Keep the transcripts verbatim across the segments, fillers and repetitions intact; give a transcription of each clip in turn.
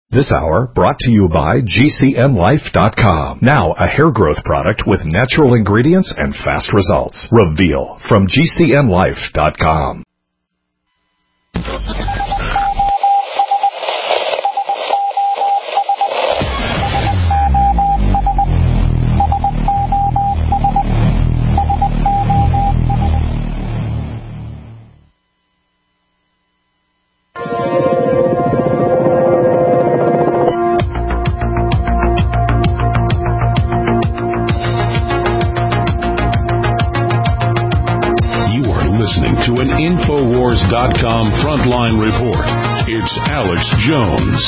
This hour brought to you by G C N Life dot com. Now a hair growth product with natural ingredients and fast results. Reveal from G C N Life dot com. To an Infowars dot com frontline report. It's Alex Jones.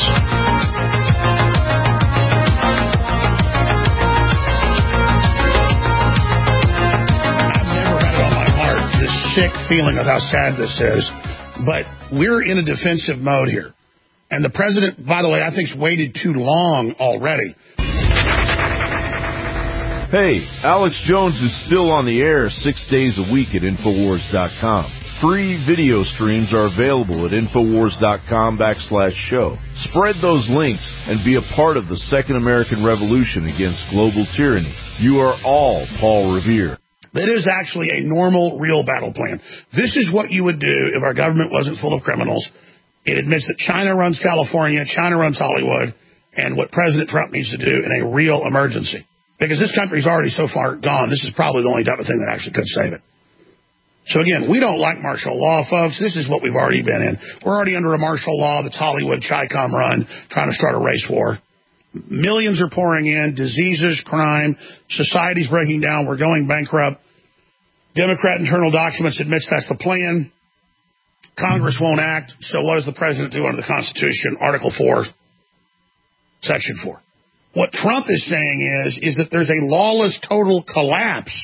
I've never had it on my heart, this sick feeling of how sad this is. But we're in a defensive mode here. And the president, by the way, I think has waited too long already. Hey, Alex Jones is still on the air six days a week at Infowars dot com. Free video streams are available at Infowars dot com backslash show. Spread those links and be a part of the Second American Revolution against global tyranny. You are all Paul Revere. That is actually a normal, real battle plan. This is what you would do if our government wasn't full of criminals. It admits that China runs California, China runs Hollywood, and what President Trump needs to do in a real emergency. Because this country's already so far gone, this is probably the only type of thing that actually could save it. So again, we don't like martial law, folks. This is what we've already been in. We're already under a martial law that's Hollywood, Chi-Com run, trying to start a race war. Millions are pouring in, diseases, crime, society's breaking down, we're going bankrupt. Democrat internal documents admits that's the plan. Congress won't act, so what does the president do under the Constitution? Article four, Section four. What Trump is saying is, is that there's a lawless total collapse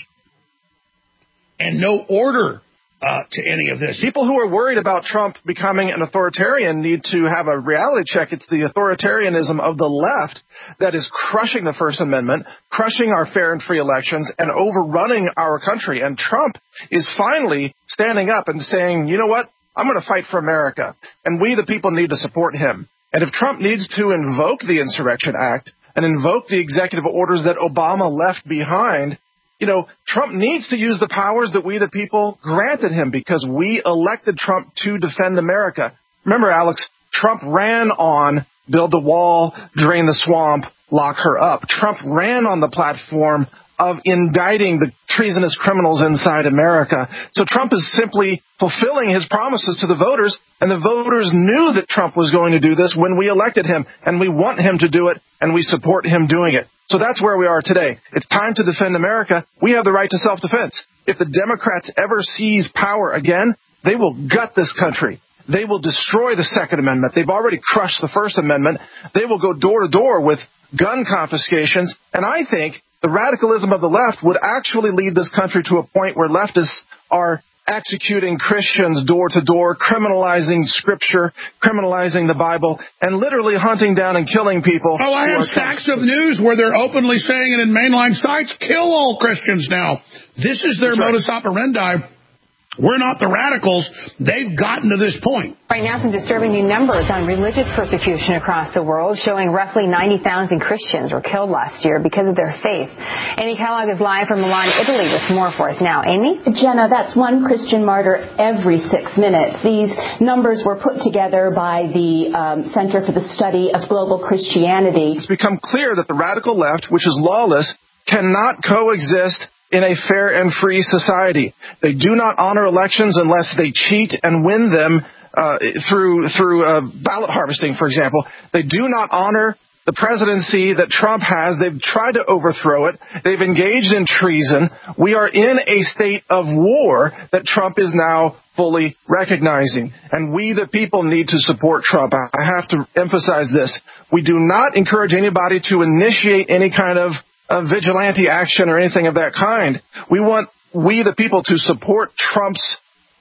and no order uh, to any of this. People who are worried about Trump becoming an authoritarian need to have a reality check. It's the authoritarianism of the left that is crushing the First Amendment, crushing our fair and free elections, and overrunning our country. And Trump is finally standing up and saying, you know what, I'm going to fight for America. And we, the people, need to support him. And if Trump needs to invoke the Insurrection Act and invoke the executive orders that Obama left behind, you know, Trump needs to use the powers that we, the people, granted him because we elected Trump to defend America. Remember, Alex, Trump ran on build the wall, drain the swamp, lock her up. Trump ran on the platform of indicting the treasonous criminals inside America. So Trump is simply fulfilling his promises to the voters, and the voters knew that Trump was going to do this when we elected him, and we want him to do it, and we support him doing it. So that's where we are today. It's time to defend America. We have the right to self-defense. If the Democrats ever seize power again, they will gut this country. They will destroy the Second Amendment. They've already crushed the First Amendment. They will go door to door with gun confiscations, and I think the radicalism of the left would actually lead this country to a point where leftists are executing Christians door to door, criminalizing Scripture, criminalizing the Bible, and literally hunting down and killing people. Oh, I have stacks of news where they're openly saying it in mainline sites, kill all Christians now. This is their modus operandi. We're not the radicals. They've gotten to this point. Right now, some disturbing new numbers on religious persecution across the world, showing roughly ninety thousand Christians were killed last year because of their faith. Amy Kellogg is live from Milan, Italy, with more for us now. Amy? Jenna, that's one Christian martyr every six minutes. These numbers were put together by the um, Center for the Study of Global Christianity. It's become clear that the radical left, which is lawless, cannot coexist in a fair and free society. They do not honor elections unless they cheat and win them uh, through through uh, ballot harvesting, for example. They do not honor the presidency that Trump has. They've tried to overthrow it. They've engaged in treason. We are in a state of war that Trump is now fully recognizing. And we, the people, need to support Trump. I have to emphasize this. We do not encourage anybody to initiate any kind of of vigilante action or anything of that kind. We want we, the people, to support Trump's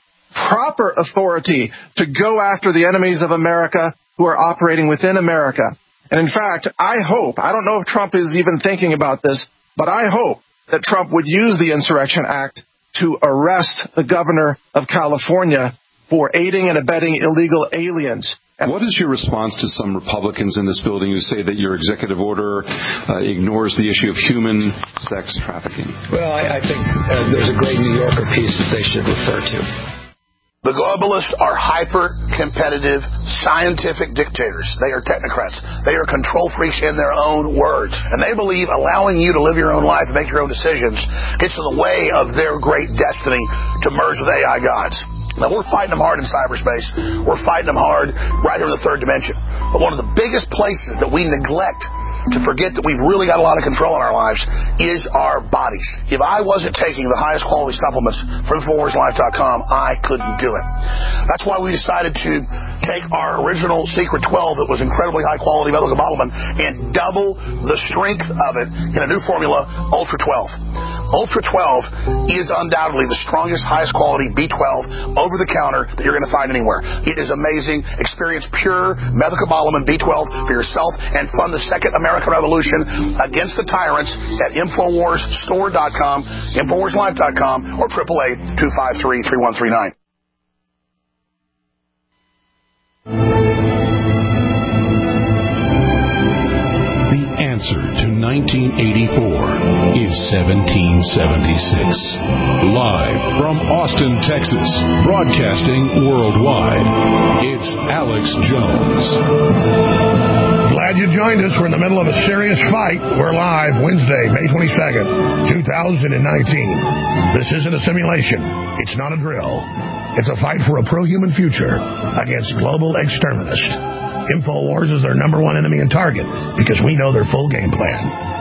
proper authority to go after the enemies of America who are operating within America. And in fact, I hope, I don't know if Trump is even thinking about this, but I hope that Trump would use the Insurrection Act to arrest the governor of California for aiding and abetting illegal aliens. And what is your response to some Republicans in this building who say that your executive order uh, ignores the issue of human sex trafficking? Well, I, I think uh, there's a great New Yorker piece that they should refer to. The globalists are hyper-competitive, scientific dictators. They are technocrats. They are control freaks in their own words. And they believe allowing you to live your own life and make your own decisions gets in the way of their great destiny to merge with A I gods. Now, we're fighting them hard in cyberspace. We're fighting them hard right here in the third dimension. But one of the biggest places that we neglect to forget that we've really got a lot of control in our lives is our bodies. If I wasn't taking the highest quality supplements from Infowars Life dot com, I couldn't do it. That's why we decided to take our original Secret twelve that was incredibly high quality methylcobalamin and double the strength of it in a new formula, Ultra twelve. Ultra twelve is undoubtedly the strongest, highest quality B twelve over the counter that you're going to find anywhere. It is amazing. Experience pure methylcobalamin B twelve for yourself and fund the second American Revolution against the tyrants at Infowars Store dot com, Infowars Life dot com, or eight eight eight, two five three, three one three nine. Answer to nineteen eighty-four is seventeen seventy-six. Live from Austin, Texas, broadcasting worldwide, it's Alex Jones. Glad you joined us. We're in the middle of a serious fight. We're live Wednesday, May twenty-second, two thousand nineteen. This isn't a simulation. It's not a drill. It's a fight for a pro-human future against global exterminists. InfoWars is their number one enemy and target because we know their full game plan.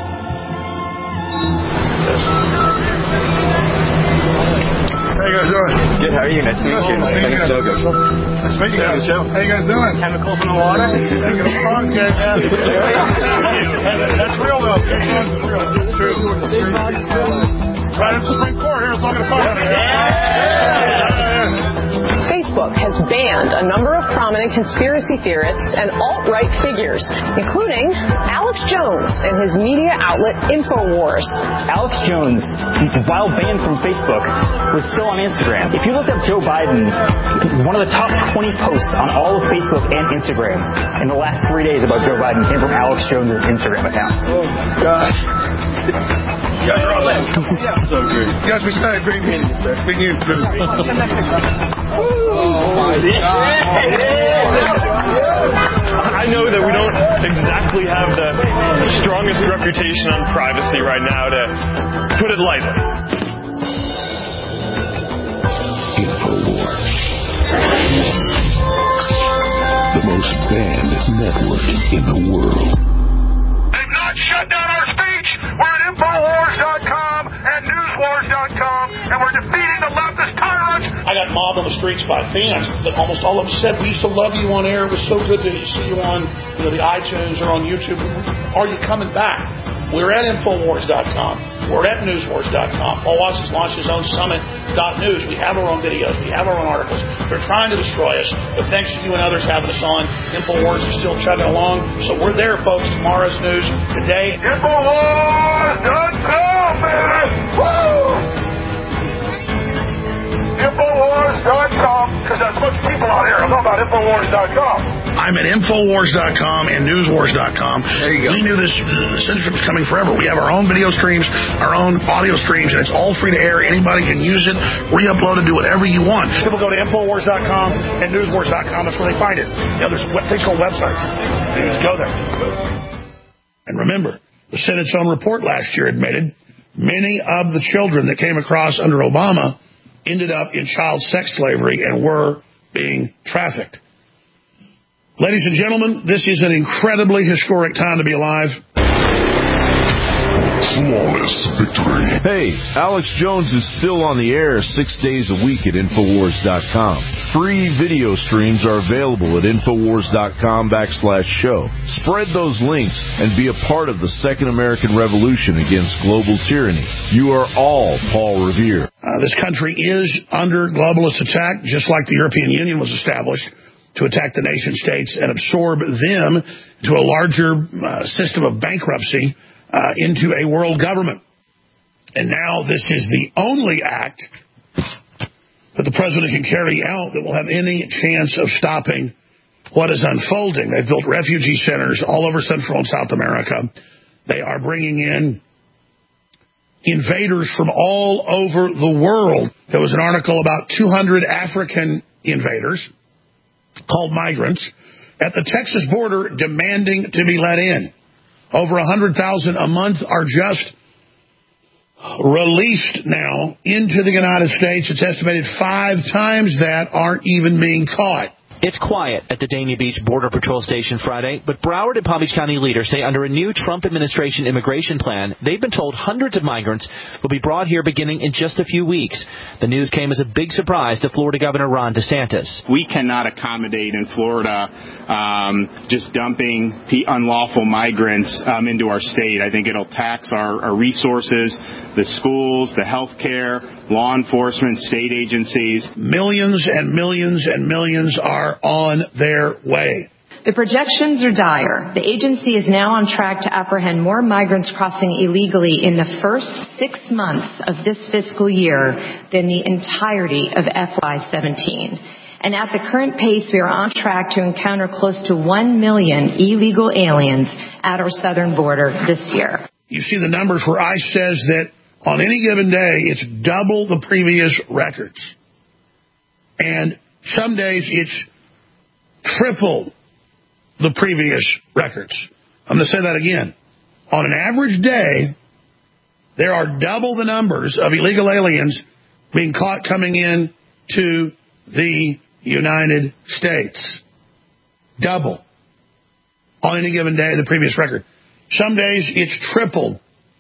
How you guys doing? Good, how are you? Nice to meet you. Nice to meet you. So good. Nice to meet you guys. How you guys doing? Chemicals in the water? Taking a frog's game, man. That's real, though. That's real. It's true. Right in the Supreme Court here, it's not going to fight. Facebook has banned a number of prominent conspiracy theorists and alt-right figures, including Alex Jones and his media outlet InfoWars. Alex Jones, while banned from Facebook, was still on Instagram. If you look up Joe Biden, one of the top twenty posts on all of Facebook and Instagram in the last three days about Joe Biden came from Alex Jones' Instagram account. Oh, gosh. You guys are all in. So great. You guys, we started great meeting you, sir. We knew. Oh, my God. I know that we don't exactly have the strongest reputation on privacy right now, to put it lightly. InfoWars. The most banned network in the world. They've not shut down our speech. We're at Infowars dot com and Newswars dot com, and we're defeating the leftist tyrants. I got mobbed on the streets by fans that almost all of them said, we used to love you on air. It was so good to see you on you know, the iTunes or on YouTube. Are you coming back? We're at Infowars dot com. We're at Newswars dot com. Paul Watts has launched his own Summit dot news. We have our own videos. We have our own articles. They're trying to destroy us, but thanks to you and others having us on, Infowars is still chugging along. So we're there, folks. Tomorrow's news today. Infowars dot com, man! Woo! Infowars dot com, because there's a bunch of people out here. I'm talking about Infowars dot com. I'm at Infowars dot com and Newswars dot com. There you go. We knew this uh, censorship was coming forever. We have our own video streams, our own audio streams, and it's all free to air. Anybody can use it, re-upload it, do whatever you want. People go to Infowars dot com and Newswars dot com. That's where they find it. You know, there's things called websites. You just go there. And remember, the Senate's own report last year admitted many of the children that came across under Obama ended up in child sex slavery and were being trafficked. Ladies and gentlemen, this is an incredibly historic time to be alive. Flawless victory. Hey, Alex Jones is still on the air six days a week at Infowars dot com. Free video streams are available at Infowars dot com backslash show. Spread those links and be a part of the Second American Revolution against global tyranny. You are all Paul Revere. Uh, this country is under globalist attack, just like the European Union was established to attack the nation states and absorb them to a larger uh, system of bankruptcy uh, into a world government. And now this is the only act that the president can carry out that will have any chance of stopping what is unfolding. They've built refugee centers all over Central and South America. They are bringing in invaders from all over the world. There was an article about two hundred African invaders, called migrants, at the Texas border demanding to be let in. Over one hundred thousand a month are just released now into the United States. It's estimated five times that aren't even being caught. It's quiet at the Dania Beach Border Patrol Station Friday, but Broward and Palm Beach County leaders say under a new Trump administration immigration plan, they've been told hundreds of migrants will be brought here beginning in just a few weeks. The news came as a big surprise to Florida Governor Ron DeSantis. We cannot accommodate in Florida um, just dumping unlawful migrants um, into our state. I think it'll tax our, our resources, the schools, the health care, law enforcement, state agencies. Millions and millions and millions are on their way. The projections are dire. The agency is now on track to apprehend more migrants crossing illegally in the first six months of this fiscal year than the entirety of F Y seventeen. And at the current pace, we are on track to encounter close to one million illegal aliens at our southern border this year. You see the numbers where ICE says that on any given day, it's double the previous records. And some days it's triple the previous records. I'm going to say that again. On an average day, there are double the numbers of illegal aliens being caught coming in to the United States. Double. On any given day, the previous record. Some days it's triple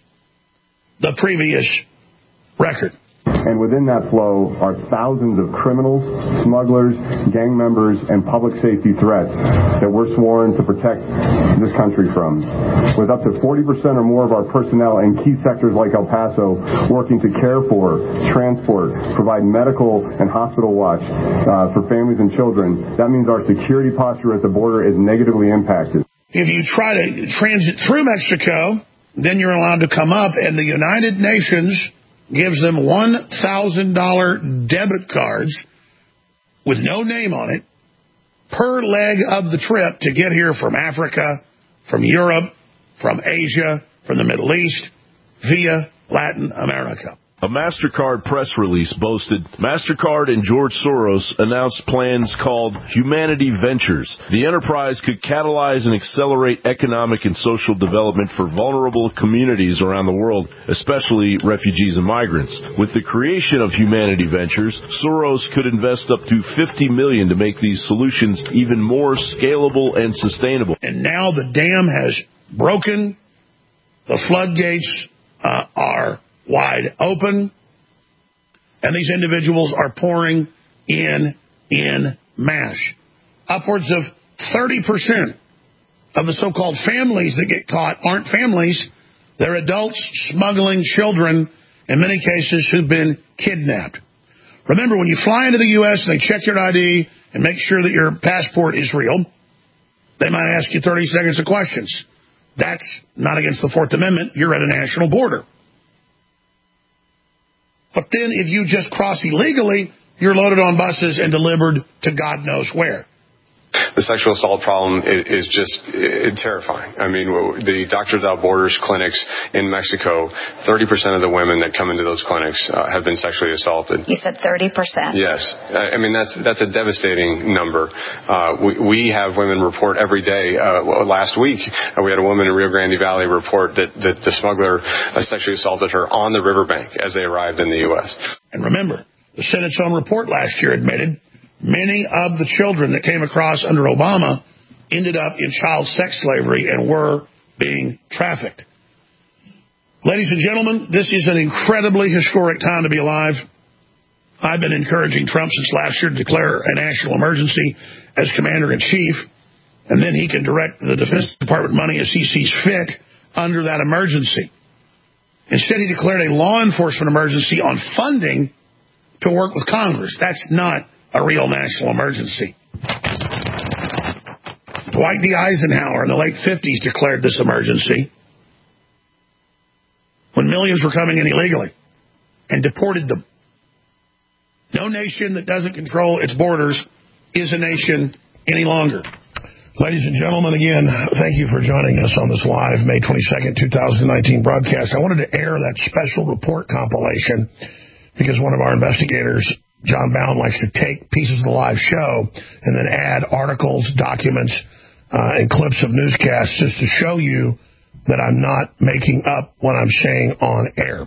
the previous record. And within that flow are thousands of criminals, smugglers, gang members, and public safety threats that we're sworn to protect this country from. With up to forty percent or more of our personnel in key sectors like El Paso working to care for, transport, provide medical and hospital watch uh, for families and children, that means our security posture at the border is negatively impacted. If you try to transit through Mexico, then you're allowed to come up, and the United Nations gives them one thousand dollars debit cards with no name on it per leg of the trip to get here from Africa, from Europe, from Asia, from the Middle East, via Latin America. A MasterCard press release boasted MasterCard and George Soros announced plans called Humanity Ventures. The enterprise could catalyze and accelerate economic and social development for vulnerable communities around the world, especially refugees and migrants. With the creation of Humanity Ventures, Soros could invest up to fifty million dollars to make these solutions even more scalable and sustainable. And now the dam has broken. The floodgates uh, are wide open, and these individuals are pouring in in mass. Upwards of thirty percent of the so-called families that get caught aren't families. They're adults smuggling children, in many cases, who've been kidnapped. Remember, when you fly into the U S and they check your I D and make sure that your passport is real, they might ask you thirty seconds of questions. That's not against the Fourth Amendment. You're at a national border. But then if you just cross illegally, you're loaded on buses and delivered to God knows where. The sexual assault problem is just terrifying. I mean, the Doctors Without Borders clinics in Mexico, thirty percent of the women that come into those clinics uh, have been sexually assaulted. You said thirty percent. Yes. I mean, that's that's a devastating number. Uh, we, we have women report every day. Uh, last week, uh, we had a woman in Rio Grande Valley report that, that the smuggler uh, sexually assaulted her on the riverbank as they arrived in the U S. And remember, the Senate's own report last year admitted many of the children that came across under Obama ended up in child sex slavery and were being trafficked. Ladies and gentlemen, this is an incredibly historic time to be alive. I've been encouraging Trump since last year to declare a national emergency as commander-in-chief, and then he can direct the Defense Department money as he sees fit under that emergency. Instead, he declared a law enforcement emergency on funding to work with Congress. That's not a real national emergency. Dwight D. Eisenhower in the late fifties declared this emergency when millions were coming in illegally and deported them. No nation that doesn't control its borders is a nation any longer. Ladies and gentlemen, again, thank you for joining us on this live May twenty-second, twenty nineteen broadcast. I wanted to air that special report compilation because one of our investigators, John Bound, likes to take pieces of the live show and then add articles, documents, uh, and clips of newscasts just to show you that I'm not making up what I'm saying on air.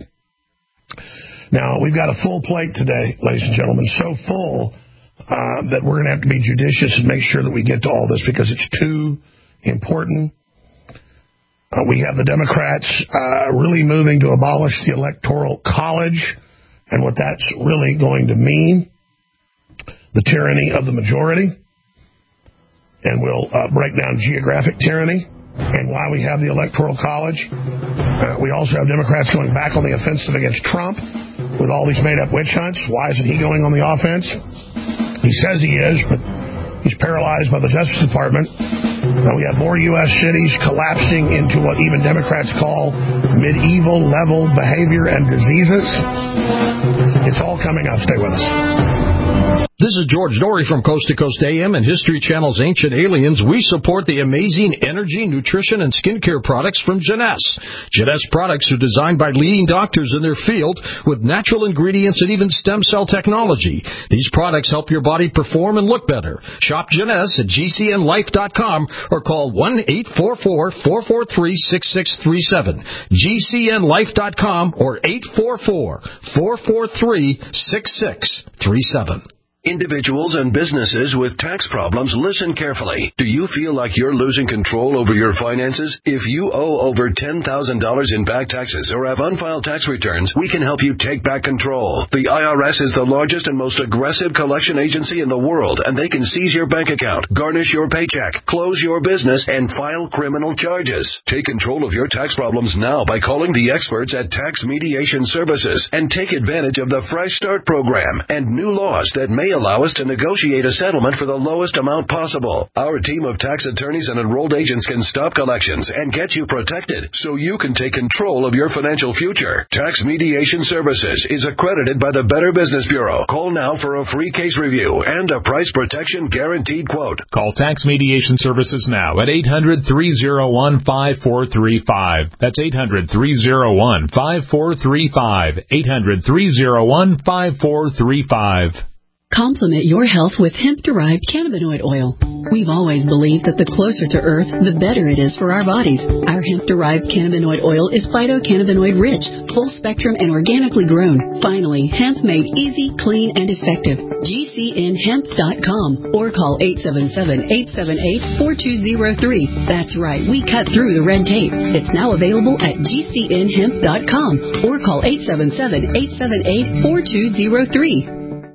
Now, we've got a full plate today, ladies and gentlemen, so full Uh, that we're going to have to be judicious and make sure that we get to all this because it's too important. Uh, we have the Democrats uh, really moving to abolish the Electoral College and what that's really going to mean, the tyranny of the majority, and we'll uh, break down geographic tyranny and why we have the Electoral College. Uh, we also have Democrats going back on the offensive against Trump with all these made-up witch hunts. Why isn't he going on the offense? He says he is, but he's paralyzed by the Justice Department. Now we have more U S cities collapsing into what even Democrats call medieval level behavior and diseases. It's all coming up. Stay with us. This is George Noory from Coast to Coast A M and History Channel's Ancient Aliens. We support the amazing energy, nutrition, and skincare products from Jeunesse. Jeunesse products are designed by leading doctors in their field with natural ingredients and even stem cell technology. These products help your body perform and look better. Shop Jeunesse at G C N life dot com or call one eight four four, four four three, six six three seven. G C N life dot com or eight four four, four four three, six six three seven. Individuals and businesses with tax problems, listen carefully. Do you feel like you're losing control over your finances? If you owe over ten thousand dollars in back taxes or have unfiled tax returns, we can help you take back control. The I R S is the largest and most aggressive collection agency in the world, and they can seize your bank account, garnish your paycheck, close your business, and file criminal charges. Take control of your tax problems now by calling the experts at Tax Mediation Services and take advantage of the Fresh Start program and new laws that may allow us to negotiate a settlement for the lowest amount possible. Our team of tax attorneys and enrolled agents can stop collections and get you protected so you can take control of your financial future. Tax Mediation Services is accredited by the Better Business Bureau. Call now for a free case review and a price protection guaranteed quote. Call Tax Mediation Services now at eight hundred, three oh one, five four three five. That's eight hundred, three oh one, five four three five. eight hundred, three oh one, five four three five. Complement your health with hemp-derived cannabinoid oil. We've always believed that the closer to Earth, the better it is for our bodies. Our hemp-derived cannabinoid oil is phytocannabinoid-rich, full-spectrum, and organically grown. Finally, hemp made easy, clean, and effective. G C N hemp dot com or call eight seven seven, eight seven eight, four two zero three. That's right, we cut through the red tape. It's now available at G C N hemp dot com or call eight seven seven, eight seven eight, four two zero three.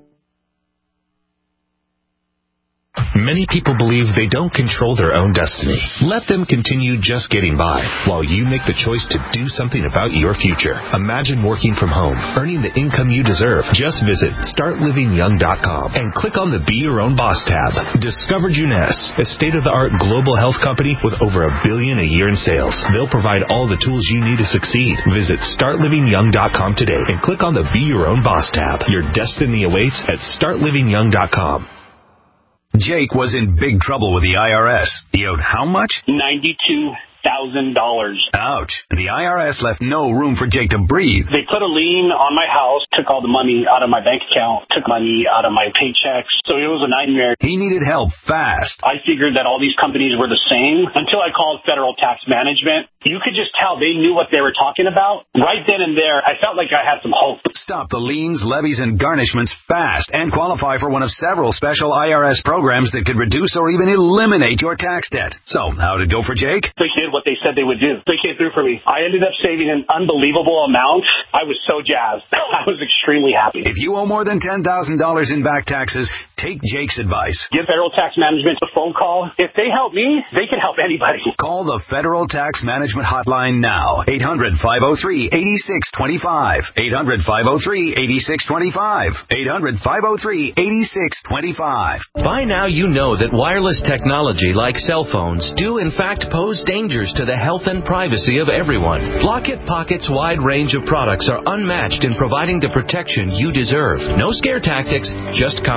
Many people believe they don't control their own destiny. Let them continue just getting by while you make the choice to do something about your future. Imagine working from home, earning the income you deserve. Just visit start living young dot com and click on the Be Your Own Boss tab. Discover Jeunesse, a state-of-the-art global health company with over a billion a year in sales. They'll provide all the tools you need to succeed. Visit start living young dot com today and click on the Be Your Own Boss tab. Your destiny awaits at start living young dot com. Jake was in big trouble with the I R S. He owed how much? ninety-two thousand dollars. Ouch. The I R S left no room for Jake to breathe. They put a lien on my house, took all the money out of my bank account, took money out of my paychecks. So it was a nightmare. He needed help fast. I figured that all these companies were the same until I called Federal Tax Management. You could just tell they knew what they were talking about. Right then and there, I felt like I had some hope. Stop the liens, levies, and garnishments fast and qualify for one of several special I R S programs that could reduce or even eliminate your tax debt. So, how'd it go for Jake? They did what they said they would do. They came through for me. I ended up saving an unbelievable amount. I was so jazzed. I was extremely happy. If you owe more than ten thousand dollars in back taxes, take Jake's advice. Give Federal Tax Management a phone call. If they help me, they can help anybody. Call the Federal Tax Management Hotline now. eight hundred, five oh three, eight six two five. eight hundred, five oh three, eight six two five. eight hundred, five oh three, eight six two five. By now you know that wireless technology like cell phones do in fact pose dangers to the health and privacy of everyone. Lockett Pocket's wide range of products are unmatched in providing the protection you deserve. No scare tactics, just common sense.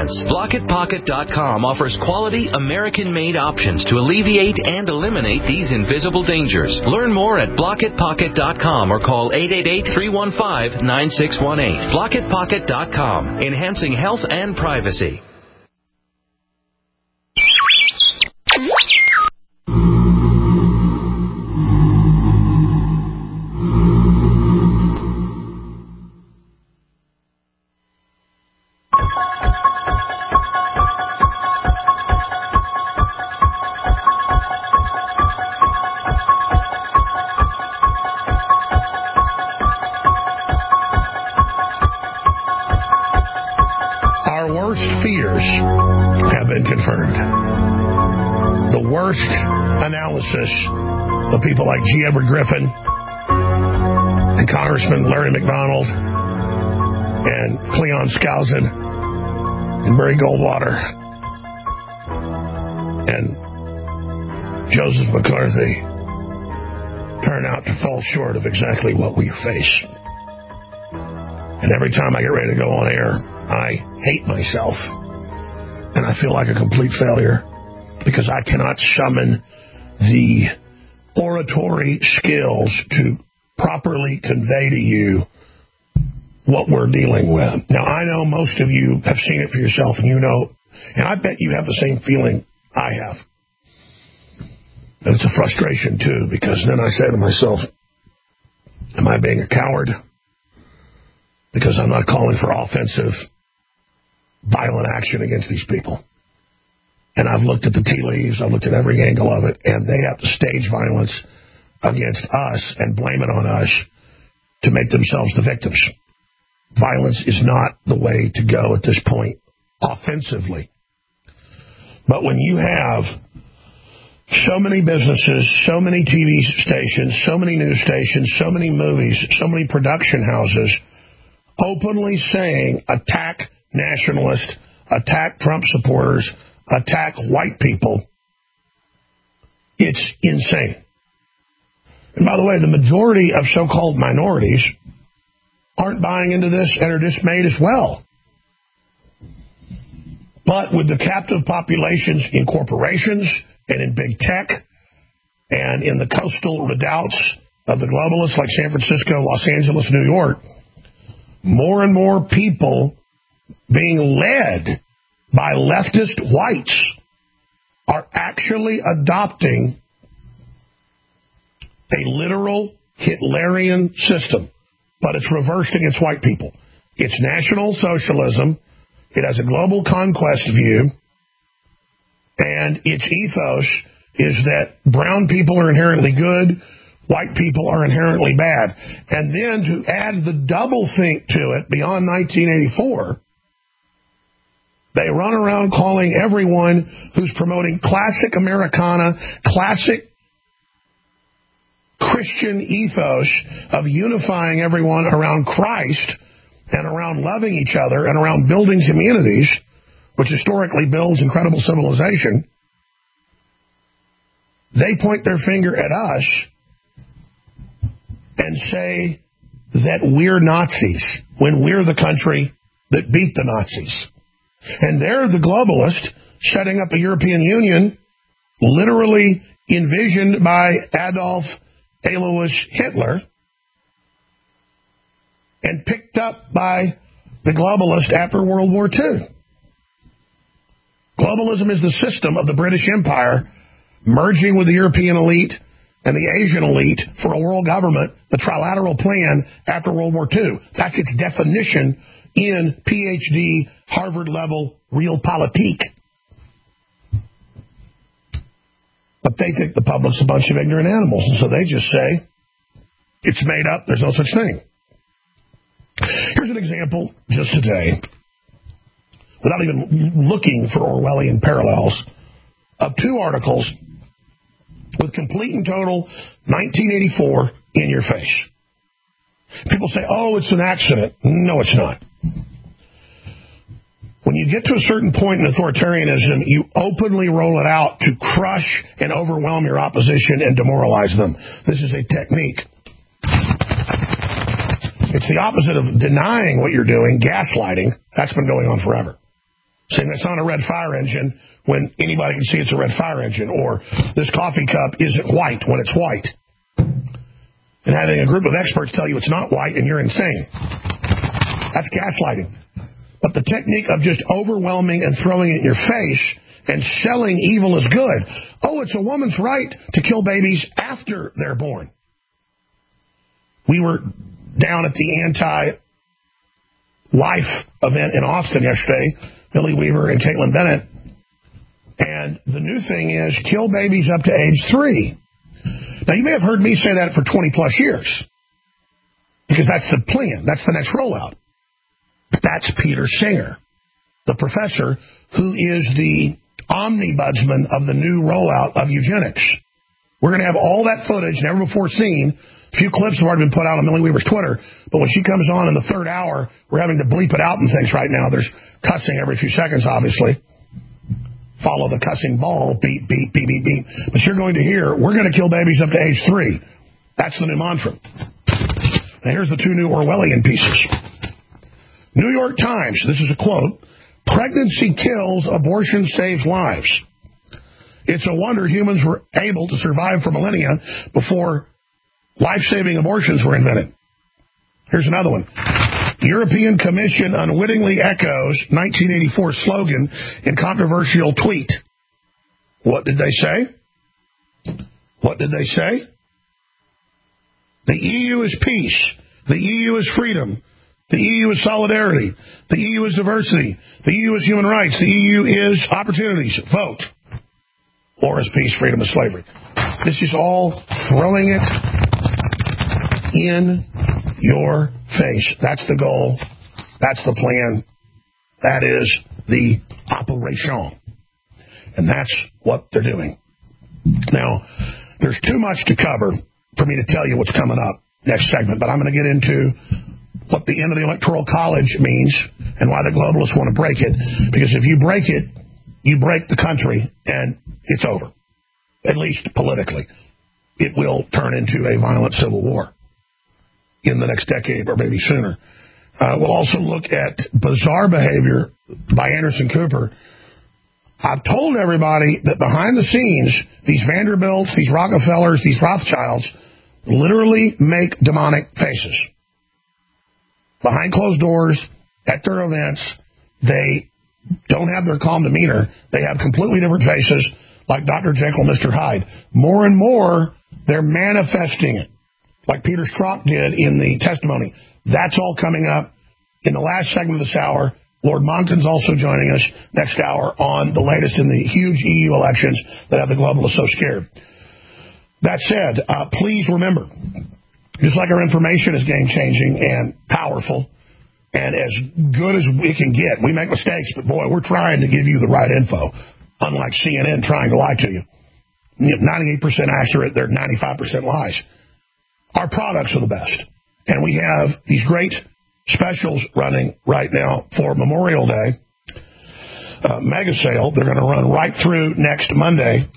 insurance. block it pocket dot com offers quality, American-made options to alleviate and eliminate these invisible dangers. Learn more at block it pocket dot com or call eight eight eight, three one five, nine six one eight. block it pocket dot com, enhancing health and privacy. Of people like G. Edward Griffin and Congressman Larry McDonald and Cleon Skousen and Barry Goldwater and Joseph McCarthy turn out to fall short of exactly what we face. And every time I get ready to go on air, I hate myself and I feel like a complete failure because I cannot summon the oratory skills to properly convey to you what we're dealing with. Now, I know most of you have seen it for yourself, and you know, and I bet you have the same feeling I have. And it's a frustration, too, because then I say to myself, am I being a coward? Because I'm not calling for offensive, violent action against these people. And I've looked at the tea leaves, I've looked at every angle of it, and they have to stage violence against us and blame it on us to make themselves the victims. Violence is not the way to go at this point, offensively. But when you have so many businesses, so many T V stations, so many news stations, so many movies, so many production houses openly saying, attack nationalists, attack Trump supporters, attack white people, it's insane. And by the way, the majority of so-called minorities aren't buying into this and are dismayed as well. But with the captive populations in corporations and in big tech and in the coastal redoubts of the globalists like San Francisco, Los Angeles, New York, more and more people being led by leftist whites are actually adopting a literal Hitlerian system, but it's reversed against white people. It's National Socialism. It has a global conquest view, and its ethos is that brown people are inherently good, white people are inherently bad. And then to add the double think to it beyond nineteen eighty-four, they run around calling everyone who's promoting classic Americana, classic Christian ethos of unifying everyone around Christ and around loving each other and around building communities, which historically builds incredible civilization. They point their finger at us and say that we're Nazis when we're the country that beat the Nazis. And they're the globalist setting up a European Union literally envisioned by Adolf Alois Hitler and picked up by the globalists after World War Two. Globalism is the system of the British Empire merging with the European elite and the Asian elite for a world government, the trilateral plan after World War Two. That's its definition in P H D, Harvard-level realpolitik. But they think the public's a bunch of ignorant animals, and so they just say, it's made up, there's no such thing. Here's an example just today, without even looking for Orwellian parallels, of two articles with complete and total nineteen eighty-four in your face. People say, oh, it's an accident. No, it's not. When you get to a certain point in authoritarianism, you openly roll it out to crush and overwhelm your opposition and demoralize them. This is a technique. It's the opposite of denying what you're doing, gaslighting. That's been going on forever. saying that's not a red fire engine when anybody can see it's a red fire engine, or this coffee cup isn't white when it's white. And having a group of experts tell you it's not white and you're insane. That's gaslighting. But the technique of just overwhelming and throwing it in your face and selling evil is good. Oh, it's a woman's right to kill babies after they're born. We were down at the anti-life event in Austin yesterday, Millie Weaver and Caitlin Bennett. And the new thing is kill babies up to age three. Now, you may have heard me say that for twenty plus years, because that's the plan. That's the next rollout. But that's Peter Singer, the professor who is the omnibudsman of the new rollout of eugenics. We're going to have all that footage never before seen. A few clips have already been put out on Millie Weaver's Twitter, but when she comes on in the third hour, we're having to bleep it out and things right now. There's cussing every few seconds, obviously. Follow the cussing ball, beep, beep, beep, beep, beep. But you're going to hear, we're going to kill babies up to age three. That's the new mantra. Now here's the two new Orwellian pieces. New York Times, this is a quote, pregnancy kills, abortion saves lives. It's a wonder humans were able to survive for millennia before life-saving abortions were invented. Here's another one. European Commission unwittingly echoes nineteen eighty-four slogan in controversial tweet. What did they say? What did they say? The E U is peace. The E U is freedom. The E U is solidarity. The E U is diversity. The E U is human rights. The E U is opportunities. Vote. Or is peace, freedom, and slavery. This is all throwing it in your face. That's the goal. That's the plan. That is the operation. And that's what they're doing. Now, there's too much to cover for me to tell you what's coming up next segment, but I'm going to get into what the end of the Electoral College means and why the globalists want to break it. Because if you break it, you break the country, and it's over. At least politically. It will turn into a violent civil war in the next decade or maybe sooner. Uh, we'll also look at bizarre behavior by Anderson Cooper. I've told everybody that behind the scenes, these Vanderbilts, these Rockefellers, these Rothschilds literally make demonic faces. Behind closed doors, at their events, they don't have their calm demeanor. They have completely different faces, like Doctor Jekyll, Mister Hyde. More and more, they're manifesting it, like Peter Strzok did in the testimony. That's all coming up in the last segment of this hour. Lord Monckton's also joining us next hour on the latest in the huge E U elections that have the globalists so scared. That said, uh, please remember, just like our information is game-changing and powerful and as good as it can get, we make mistakes, but boy, we're trying to give you the right info, unlike C N N trying to lie to you. ninety-eight percent accurate, they're ninety-five percent lies. Our products are the best. And we have these great specials running right now for Memorial Day. Uh, mega sale. They're going to run right through next Monday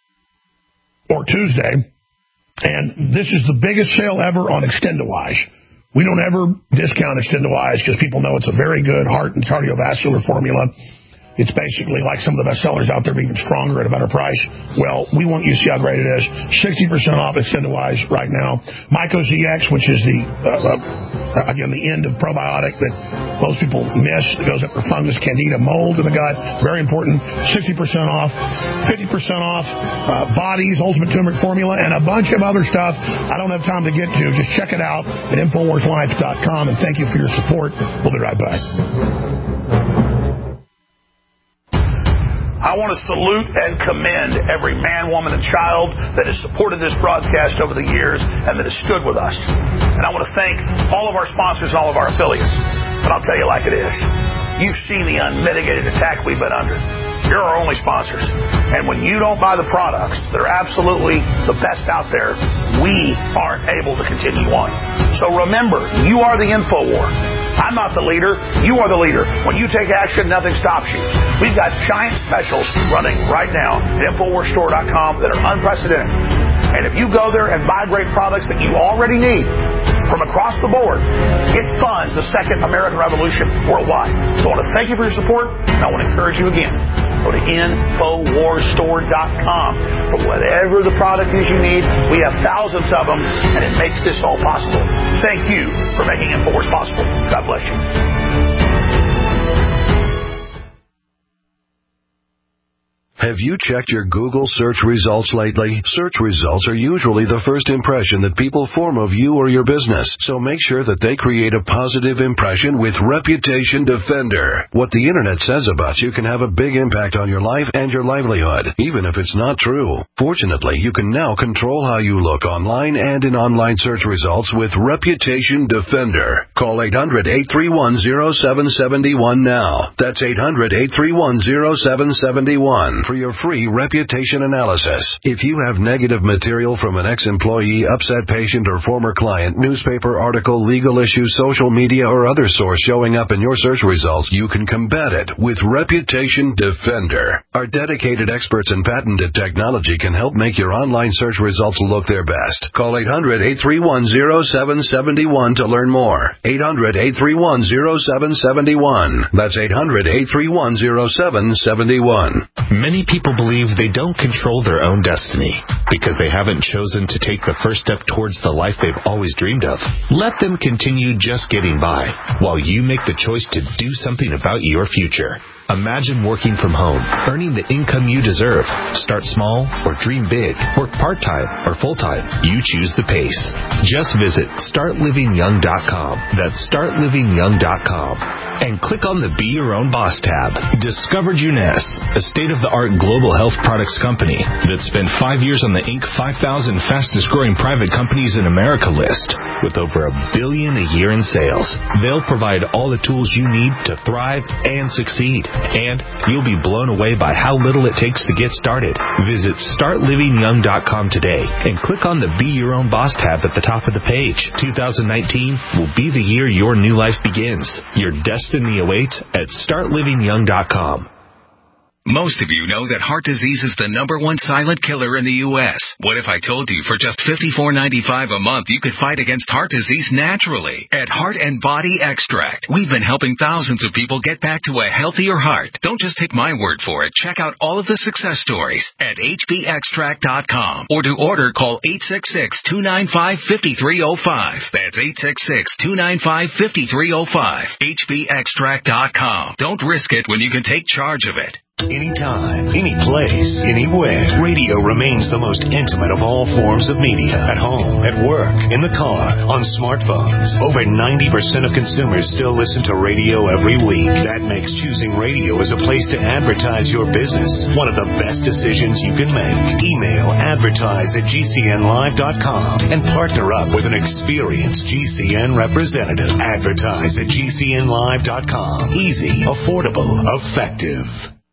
or Tuesday. And this is the biggest sale ever on Extendivise. We don't ever discount Extendivise because people know it's a very good heart and cardiovascular formula. It's basically like some of the best sellers out there, but even stronger at a better price. Well, we want you to see how great it is. sixty percent off Extendivise right now. Myco Z X, which is the, uh, uh, again, the end of probiotic that most people miss. It goes up for fungus, candida, mold in the gut. Very important. sixty percent off. fifty percent off. Uh, Bodies, Ultimate Turmeric Formula, and a bunch of other stuff I don't have time to get to. Just check it out at Infowars Life dot com, and thank you for your support. We'll be right back. I want to salute and commend every man, woman, and child that has supported this broadcast over the years and that has stood with us. And I want to thank all of our sponsors and all of our affiliates. But I'll tell you like it is. You've seen the unmitigated attack we've been under. You're our only sponsors. And when you don't buy the products that are absolutely the best out there, we aren't able to continue on. So remember, you are the InfoWar. I'm not the leader. You are the leader. When you take action, nothing stops you. We've got giant specials running right now at Infowars Store dot com that are unprecedented. And if you go there and buy great products that you already need from across the board, it funds the second American Revolution worldwide. So I want to thank you for your support, and I want to encourage you again. Go to Infowars Store dot com for whatever the product is you need. We have thousands of them, and it makes this all possible. Thank you for making Infowars possible. God bless you. Have you checked your Google search results lately? Search results are usually the first impression that people form of you or your business, so make sure that they create a positive impression with Reputation Defender. What the internet says about you can have a big impact on your life and your livelihood, even if it's not true. Fortunately, you can now control how you look online and in online search results with Reputation Defender. Call eight hundred, eight three one, zero seven seven one now. That's eight hundred, eight three one, zero seven seven one. For your free reputation analysis. If you have negative material from an ex-employee, upset patient, or former client, newspaper article, legal issue, social media, or other source showing up in your search results, you can combat it with Reputation Defender. Our dedicated experts in patented technology can help make your online search results look their best. Call eight hundred, eight three one, zero seven seven one to learn more. eight hundred, eight three one, zero seven seven one. That's eight hundred, eight three one, zero seven seven one. Many people believe they don't control their own destiny because they haven't chosen to take the first step towards the life they've always dreamed of. Let them continue just getting by while you make the choice to do something about your future. Imagine working from home, earning the income you deserve. Start small or dream big. Work part-time or full-time. You choose the pace. Just visit start living young dot com. That's start living young dot com. And click on the Be Your Own Boss tab. Discover Juness, a state-of-the-art global health products company that spent five years on the Inc five thousand fastest-growing private companies in America list with over a billion a year in sales. They'll provide all the tools you need to thrive and succeed. And you'll be blown away by how little it takes to get started. Visit start living young dot com today and click on the Be Your Own Boss tab at the top of the page. two thousand nineteen will be the year your new life begins. Your destiny awaits at start living young dot com. Most of you know that heart disease is the number one silent killer in the U S What if I told you for just fifty-four ninety-five a month you could fight against heart disease naturally? At Heart and Body Extract, we've been helping thousands of people get back to a healthier heart. Don't just take my word for it. Check out all of the success stories at H B extract dot com. Or to order, call eight six six, two nine five, five three zero five. That's eight six six, two nine five, five three zero five. H B extract dot com. Don't risk it when you can take charge of it. Anytime, any place, anywhere. Radio remains the most intimate of all forms of media. At home, at work, in the car, on smartphones. Over ninety percent of consumers still listen to radio every week. That makes choosing radio as a place to advertise your business one of the best decisions you can make. Email advertise at G C N live dot com and partner up with an experienced G C N representative. Advertise at G C N live dot com. Easy, affordable, effective.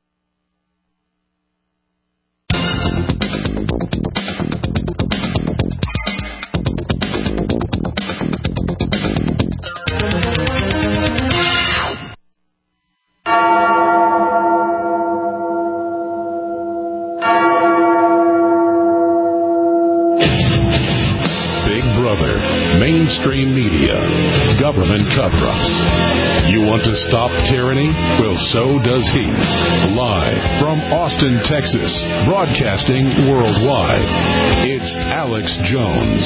Mainstream media, government cover-ups. You want to stop tyranny? Well, so does he. Live from Austin, Texas, broadcasting worldwide, it's Alex Jones.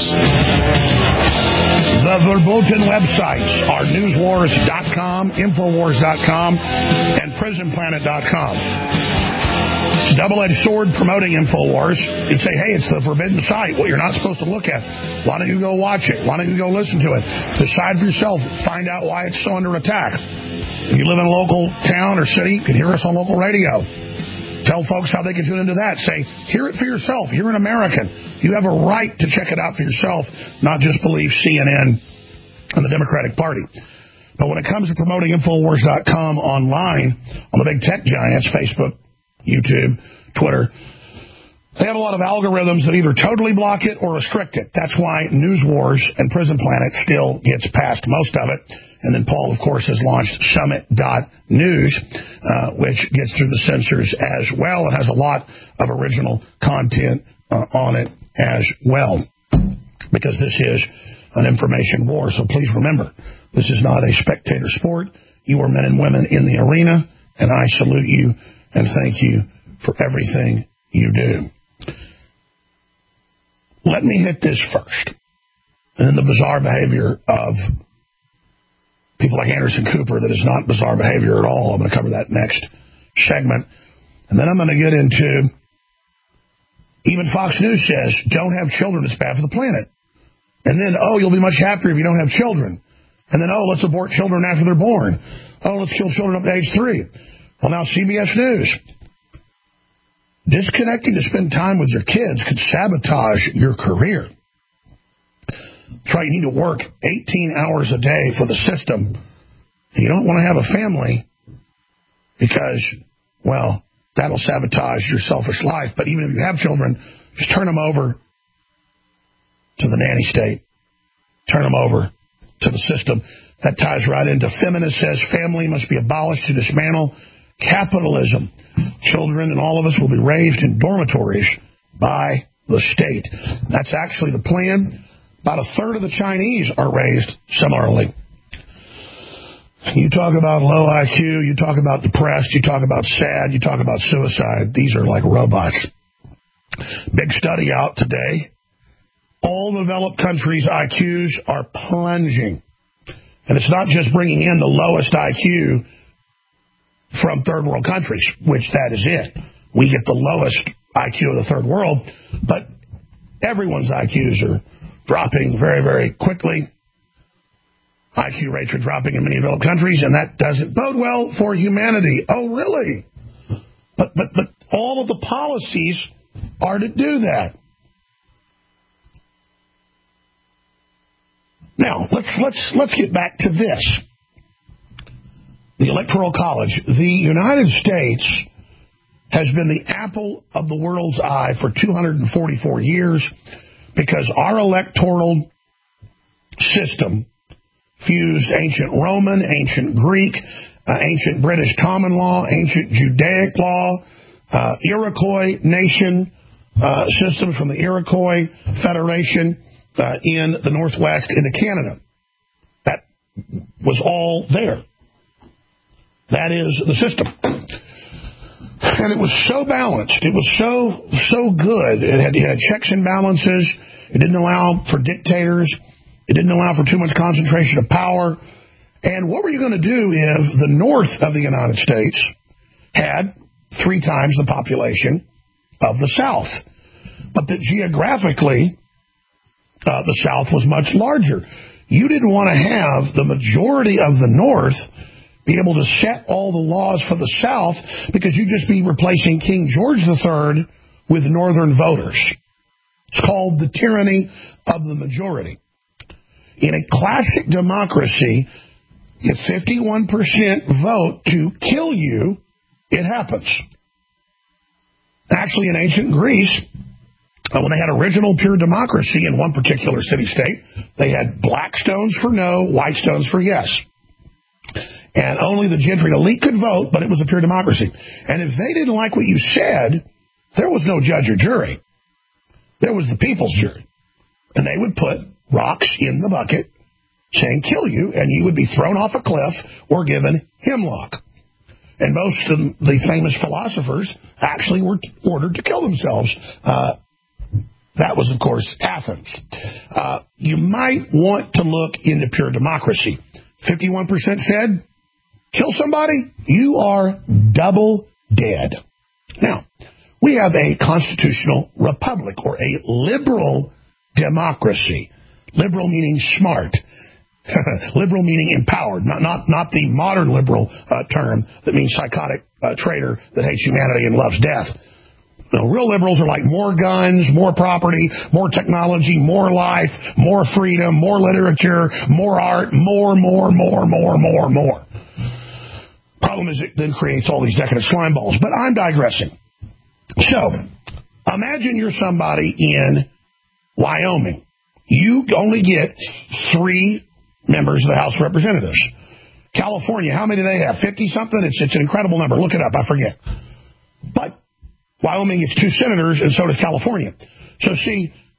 The verboten websites are news wars dot com, infowars dot com, and prison planet dot com. It's a double-edged sword promoting InfoWars. You'd say, hey, it's the forbidden site, what you're not supposed to look at. Why don't you go watch it? Why don't you go listen to it? Decide for yourself. Find out why it's so under attack. If you live in a local town or city, you can hear us on local radio. Tell folks how they can tune into that. Say, hear it for yourself. You're an American. You have a right to check it out for yourself, not just believe C N N and the Democratic Party. But when it comes to promoting infowars dot com online, on the big tech giants, Facebook, YouTube, Twitter, they have a lot of algorithms that either totally block it or restrict it. That's why News Wars and Prison Planet still gets past most of it. And then Paul, of course, has launched Summit dot news, uh, which gets through the censors as well and has a lot of original content uh, on it as well, because this is an information war. So please remember, this is not a spectator sport. You are men and women in the arena, and I salute you and thank you for everything you do. Let me hit this first, and then the bizarre behavior of people like Anderson Cooper that is not bizarre behavior at all. I'm going to cover that next segment. And then I'm going to get into, even Fox News says, don't have children, it's bad for the planet. And then, oh, you'll be much happier if you don't have children. And then, oh, let's abort children after they're born. Oh, let's kill children up to age three. Well, now C B S News. Disconnecting to spend time with your kids could sabotage your career. That's right, you need to work eighteen hours a day for the system. And you don't want to have a family because, well, that'll sabotage your selfish life. But even if you have children, just turn them over to the nanny state. Turn them over to the system. That ties right into feminist says family must be abolished to dismantle capitalism. Children and all of us will be raised in dormitories by the state. That's actually the plan. About a third of the Chinese are raised similarly. You talk about low I Q, you talk about depressed, you talk about sad, you talk about suicide. These are like robots. Big study out today. All developed countries' I Qs are plunging. And it's not just bringing in the lowest I Q from third world countries, which that is it. We get the lowest I Q of the third world, but everyone's I Qs are dropping very, very quickly. I Q rates are dropping in many developed countries, and that doesn't bode well for humanity. Oh, really? But but but all of the policies are to do that. Now, let's let's let's get back to this. The Electoral College. The United States has been the apple of the world's eye for two hundred forty-four years because our electoral system fused ancient Roman, ancient Greek, uh, ancient British common law, ancient Judaic law, uh, Iroquois nation uh, systems from the Iroquois Federation uh, in the Northwest into Canada. That was all there. That is the system. And it was so balanced. It was so, so good. It had, it had checks and balances. It didn't allow for dictators. It didn't allow for too much concentration of power. And what were you going to do if the north of the United States had three times the population of the south, but that geographically uh, the south was much larger? You didn't want to have the majority of the north be able to set all the laws for the south because you'd just be replacing King George the Third with northern voters. It's called the tyranny of the majority. In a classic democracy, if fifty-one percent vote to kill you, it happens. Actually, in ancient Greece, when they had original pure democracy in one particular city-state, they had black stones for no, white stones for yes. And only the gentry elite could vote, but it was a pure democracy. And if they didn't like what you said, there was no judge or jury. There was the people's jury. And they would put rocks in the bucket saying kill you, and you would be thrown off a cliff or given hemlock. And most of the famous philosophers actually were ordered to kill themselves. Uh, that was, of course, Athens. Uh, you might want to look into pure democracy. fifty-one percent said, kill somebody, you are double dead. Now, we have a constitutional republic, or a liberal democracy. Liberal meaning smart. Liberal meaning empowered, not not not the modern liberal uh, term that means psychotic uh, traitor that hates humanity and loves death. No, real liberals are like more guns, more property, more technology, more life, more freedom, more literature, more art, more, more, more, more, more, more. Problem is it then creates all these decadent slime balls. But I'm digressing. So, imagine you're somebody in Wyoming. You only get three members of the House of Representatives. California, how many do they have? fifty-something? It's, it's an incredible number. Look it up. I forget. But Wyoming gets two senators, and so does California. So, see,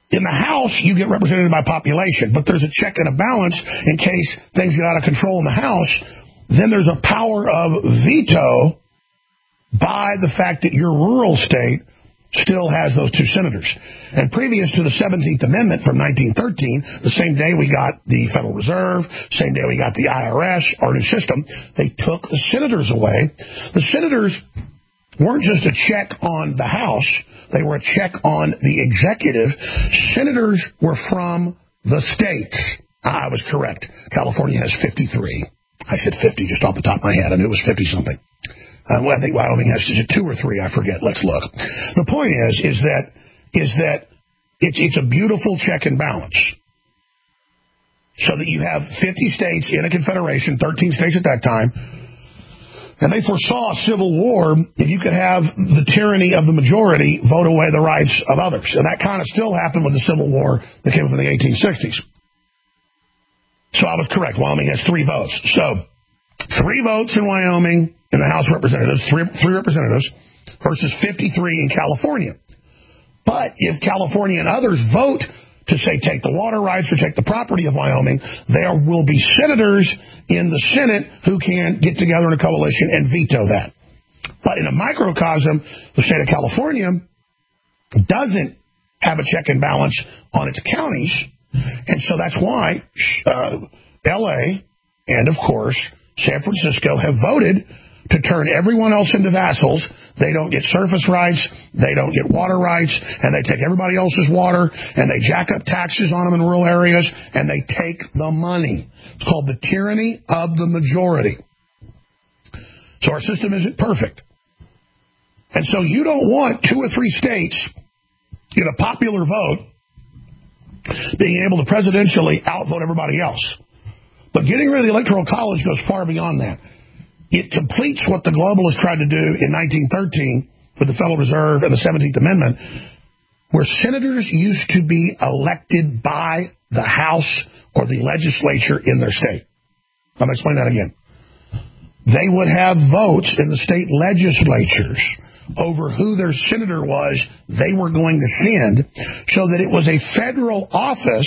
In the House, you get represented by population, but there's a check and a balance in case things get out of control in the House. Then there's a power of veto by the fact that your rural state still has those two senators. And previous to the seventeenth Amendment from nineteen thirteen, the same day we got the Federal Reserve, same day we got the I R S, our new system, they took the senators away. The senators weren't just a check on the House, they were a check on the executive. Senators were from the states. I was correct. California has fifty-three. I said fifty just off the top of my head. I knew it was fifty-something. Uh, well, I think Wyoming has, is it two or three? I forget. Let's look. The point is, is that, is that it's, it's a beautiful check and balance. So that you have fifty states in a confederation, thirteen states at that time, and they foresaw a civil war if you could have the tyranny of the majority vote away the rights of others. And that kind of still happened with the Civil War that came up in the eighteen sixties. So I was correct. Wyoming has three votes. So three votes in Wyoming in the House of Representatives, three, three representatives, versus fifty-three in California. But if California and others vote to say take the water rights or take the property of Wyoming, there will be senators in the Senate who can get together in a coalition and veto that. But in a microcosm, the state of California doesn't have a check and balance on its counties, and so that's why uh, L A and, of course, San Francisco have voted to turn everyone else into vassals. They don't get surface rights, they don't get water rights, and they take everybody else's water, and they jack up taxes on them in rural areas, and they take the money. It's called the tyranny of the majority. So our system isn't perfect. And so you don't want two or three states in a popular vote being able to presidentially outvote everybody else. But getting rid of the Electoral College goes far beyond that. It completes what the globalists tried to do in nineteen thirteen with the Federal Reserve and the seventeenth Amendment, where senators used to be elected by the House or the legislature in their state. I'm going to explain that again. They would have votes in the state legislatures over who their senator was they were going to send, so that it was a federal office,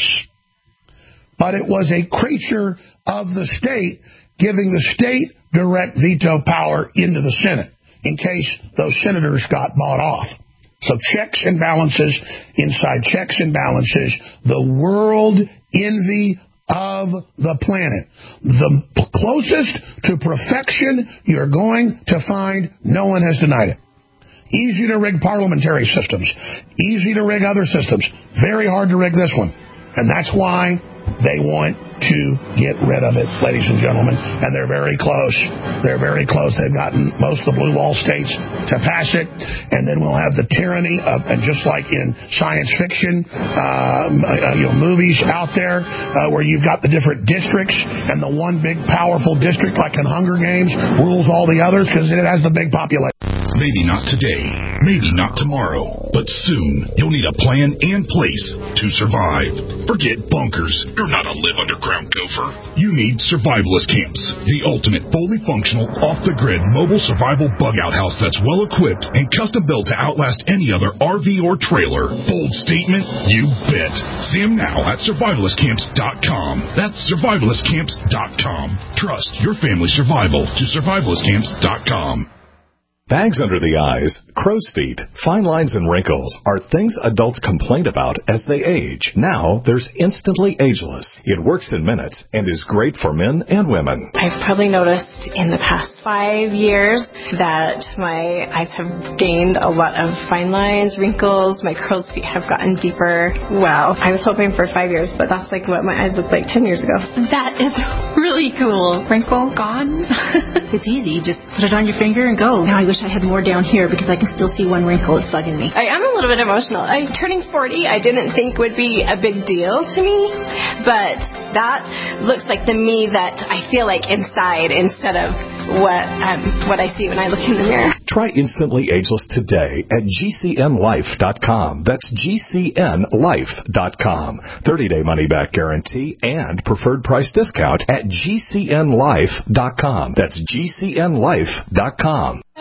but it was a creature of the state, giving the state direct veto power into the Senate in case those senators got bought off. So checks and balances inside checks and balances, the world envy of the planet. The closest to perfection you're going to find, no one has denied it. Easy to rig parliamentary systems, easy to rig other systems, very hard to rig this one. And that's why they want to get rid of it, ladies and gentlemen, and they're very close. They're very close. They've gotten most of the blue wall states to pass it, and then we'll have the tyranny of, and just like in science fiction, uh, you know, movies out there uh, where you've got the different districts, and the one big powerful district, like in Hunger Games, rules all the others because it has the big population. Maybe not today, maybe not tomorrow, but soon you'll need a plan and place to survive. Forget bunkers. You're not a live underground gopher. You need survivalist camps, the ultimate fully functional, off-the-grid mobile survival bug-out house that's well-equipped and custom-built to outlast any other R V or trailer. Bold statement? You bet. See them now at survivalist camps dot com. That's survivalist camps dot com. Trust your family's survival to survivalist camps dot com. Bags under the eyes, crow's feet, fine lines, and wrinkles are things adults complain about as they age. Now, there's Instantly Ageless. It works in minutes and is great for men and women. I've probably noticed in the past five years that my eyes have gained a lot of fine lines, wrinkles, my crow's feet have gotten deeper. Wow. I was hoping for five years, but that's like what my eyes looked like ten years ago. That is really cool. Wrinkle gone. It's easy. Just put it on your finger and go. Now I wish I had more down here because I can still see one wrinkle. It's bugging me. I am a little bit emotional. I'm turning forty. I didn't think would be a big deal to me, but that looks like the me that I feel like inside instead of what um, what I see when I look in the mirror. Try Instantly Ageless today at G C N life dot com. That's G C N life dot com. thirty-day money-back guarantee and preferred price discount at G C N life dot com. That's G C N life dot com.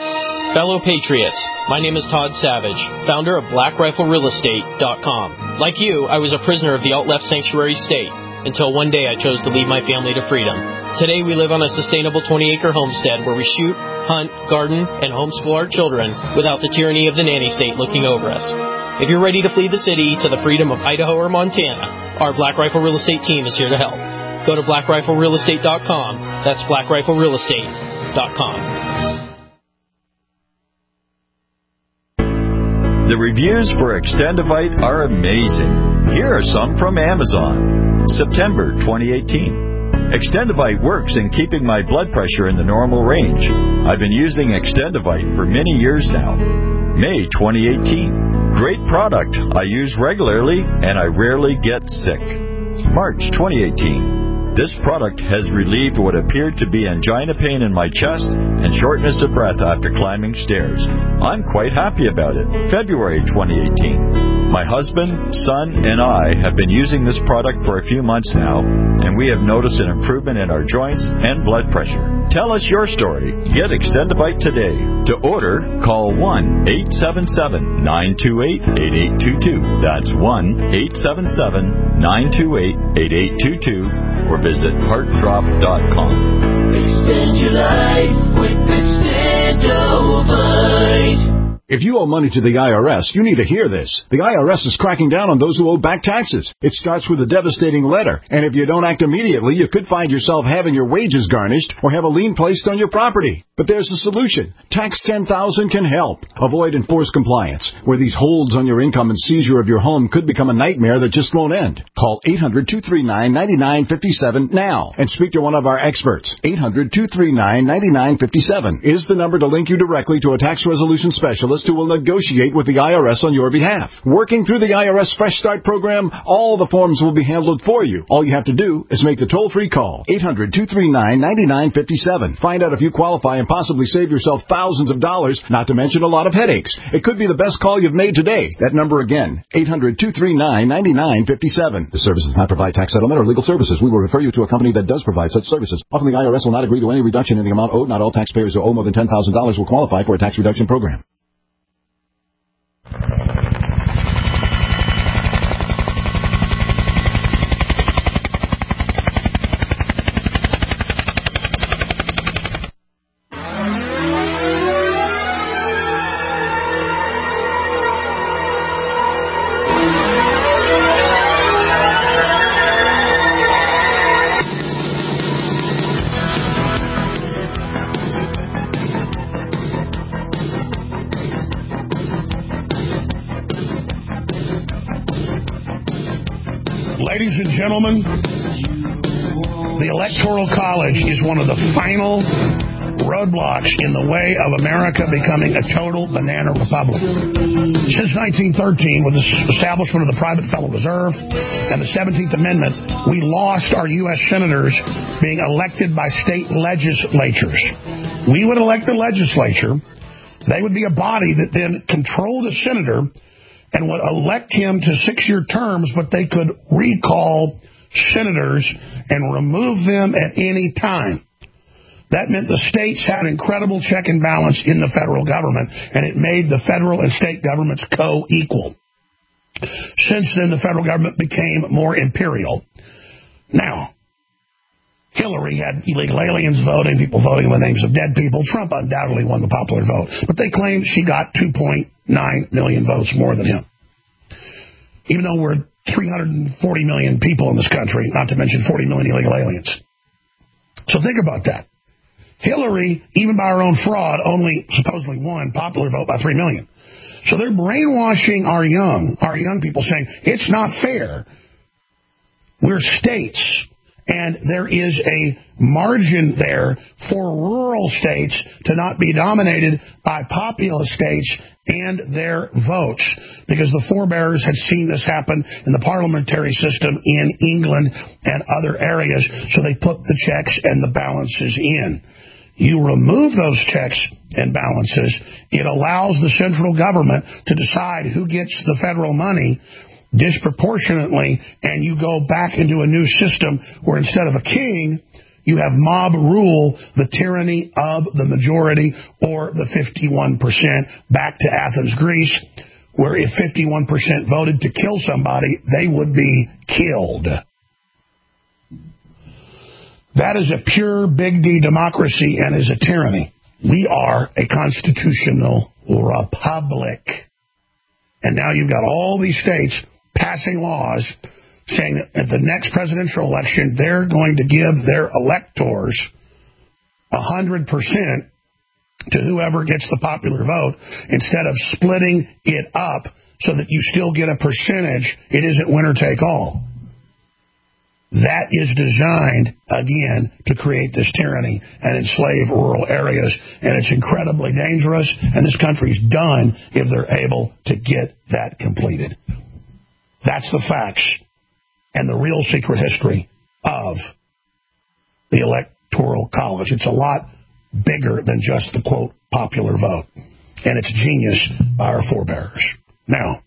Fellow Patriots, my name is Todd Savage, founder of Black Rifle Real Estate dot com. Like you, I was a prisoner of the alt-left sanctuary state until one day I chose to lead my family to freedom. Today we live on a sustainable twenty-acre homestead where we shoot, hunt, garden, and homeschool our children without the tyranny of the nanny state looking over us. If you're ready to flee the city to the freedom of Idaho or Montana, our Black Rifle Real Estate team is here to help. Go to Black Rifle Real Estate dot com. That's Black Rifle Real Estate dot com. The reviews for Extendivite are amazing. Here are some from Amazon. September twenty eighteen. Extendivite works in keeping my blood pressure in the normal range. I've been using Extendivite for many years now. May twenty eighteen. Great product. I use regularly and I rarely get sick. March twenty eighteen. This product has relieved what appeared to be angina pain in my chest and shortness of breath after climbing stairs. I'm quite happy about it. February twenty eighteen. My husband, son, and I have been using this product for a few months now, and we have noticed an improvement in our joints and blood pressure. Tell us your story. Get Extendivite today. To order, call one eight seven seven, nine two eight, eight eight two two. That's one eight seven seven, nine two eight, eight eight two two. Or visit heart drop dot com. Extend your life with Extendivite. If you owe money to the I R S, you need to hear this. The I R S is cracking down on those who owe back taxes. It starts with a devastating letter, and if you don't act immediately, you could find yourself having your wages garnished or have a lien placed on your property. But there's a solution. Tax ten thousand can help. Avoid enforced compliance, where these holds on your income and seizure of your home could become a nightmare that just won't end. Call eight hundred, two three nine, nine nine five seven now and speak to one of our experts. eight hundred, two three nine, nine nine five seven is the number to link you directly to a tax resolution specialist who will negotiate with the I R S on your behalf. Working through the I R S Fresh Start program, all the forms will be handled for you. All you have to do is make the toll-free call. eight hundred, two three nine, nine nine five seven. Find out if you qualify and possibly save yourself thousands of dollars, not to mention a lot of headaches. It could be the best call you've made today. That number again, eight hundred, two three nine, nine nine five seven. The service does not provide tax settlement or legal services. We will refer you to a company that does provide such services. Often the I R S will not agree to any reduction in the amount owed. Not all taxpayers who owe more than ten thousand dollars will qualify for a tax reduction program. Ladies and gentlemen, the Electoral College is one of the final roadblocks in the way of America becoming a total banana republic. Since nineteen thirteen, with the establishment of the private Federal Reserve and the seventeenth Amendment, we lost our U S senators being elected by state legislatures. We would elect the legislature. They would be a body that then controlled a senator and would elect him to six-year terms, but they could recall senators and remove them at any time. That meant the states had an incredible check and balance in the federal government, and it made the federal and state governments co-equal. Since then, the federal government became more imperial. Now, Hillary had illegal aliens voting, people voting in the names of dead people. Trump undoubtedly won the popular vote, but they claim she got two point nine million votes more than him. Even though we're three hundred forty million people in this country, not to mention forty million illegal aliens. So think about that. Hillary, even by her own fraud, only supposedly won popular vote by three million. So they're brainwashing our young, our young people, saying, it's not fair. We're states. And there is a margin there for rural states to not be dominated by populous states and their votes, because the forebears had seen this happen in the parliamentary system in England and other areas, so they put the checks and the balances in. You remove those checks and balances, it allows the central government to decide who gets the federal money disproportionately, and you go back into a new system where instead of a king, You have mob rule, the tyranny of the majority, or the fifty-one percent, back to Athens, Greece, where if fifty-one percent voted to kill somebody, they would be killed. That is a pure big D democracy and is a tyranny. We are a constitutional republic. And now you've got all these states passing laws saying that at the next presidential election, they're going to give their electors one hundred percent to whoever gets the popular vote instead of splitting it up so that you still get a percentage. It isn't winner take all. That is designed, again, to create this tyranny and enslave rural areas. And it's incredibly dangerous, and this country's done if they're able to get that completed. That's the facts and the real secret history of the Electoral College. It's a lot bigger than just the, quote, popular vote. And it's genius by our forebears. Now,